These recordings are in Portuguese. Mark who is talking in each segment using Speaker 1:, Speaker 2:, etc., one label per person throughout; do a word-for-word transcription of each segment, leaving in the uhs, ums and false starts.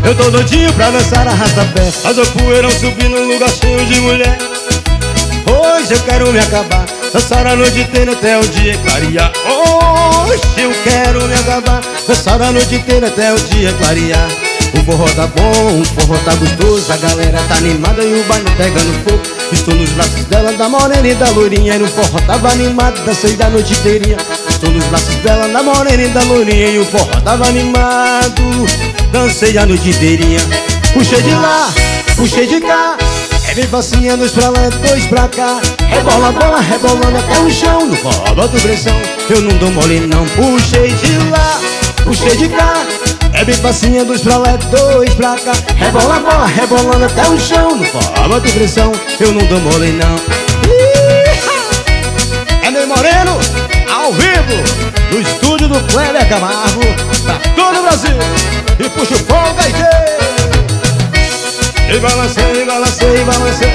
Speaker 1: Eu tô doidinho pra dançar arrasta-pé, fazer o poeirão subir num lugar cheio de mulher. Hoje eu quero me acabar, dançar a noite inteira até o dia clarear. Hoje eu quero me acabar, dançar a noite inteira até o dia clarear. O forró tá bom, o forró tá gostoso, a galera tá animada e o baile pegando fogo. Estou nos braços dela, da morena e da loirinha, e no forró tava animado, dancei da noite inteirinha. Estou nos braços dela, da morena e da loirinha, e o forró tava animado, dancei a noite inteirinha. Puxei de lá, puxei de cá, é bem facinha, dois pra lá, dois pra cá. Rebola, bola, rebolando até o chão, no forró boto pressão, eu não dou mole não. Puxei de lá, puxei de cá, é bem facinha, dois pra lá, dois pra cá. Rebola, bola, rebolando até o chão, no forró boto pressão, eu não dou mole não. É Ney Moreno, ao vivo, no estúdio do Kleber Camargo, pra todo o Brasil. E puxa o fogo aí, e balancei, balancei, balancei.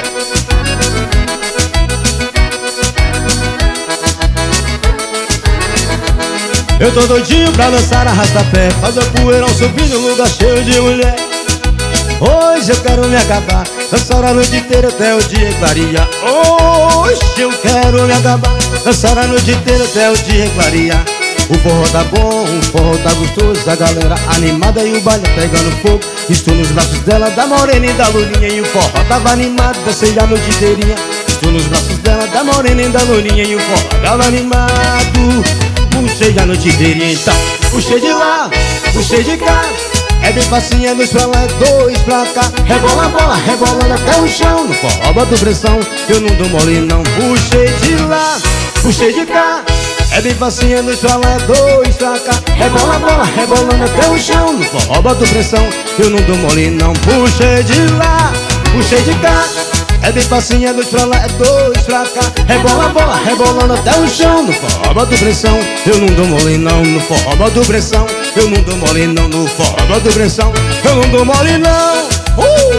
Speaker 1: Eu tô doidinho pra dançar arrasta-pé, fazer poeirão subir num lugar cheio de mulher. Hoje eu quero me acabar, dançar a noite inteira até o dia clarear. Hoje eu quero me acabar, dançar a noite inteira até o dia clarear. O forró tá bom, o forró tá gostoso, a galera animada e o baile pegando fogo. Estou nos braços dela, da morena e da lourinha, e o forró tava animado, dancei a noite inteirinha. Estou nos braços dela, da morena e da lourinha, e o forró tava animado, puxei a noite inteirinha. Então, puxei de lá, puxei de cá, é bem facinha, dois pra lá, dois pra cá. Rebola, bola, rebolando até o chão, no forró boto pressão, eu não dou mole não. Puxei de lá, puxei de cá, é bem facinha, dois pra lá, dois pra cá. Rebola, bola, rebolando até o chão, no forró boto pressão, eu não dou mole não. Puxei de lá, puxei de cá, é bem facinha, dois pra lá, dois pra cá. Rebola, bola, rebolando até o chão, no forró boto pressão, eu não dou mole não. No forró boto pressão, eu não dou mole não. No forró boto pressão, eu não dou mole não. uh!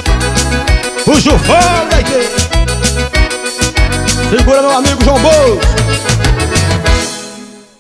Speaker 1: Puxa o fogo aí, segura meu amigo João Boas.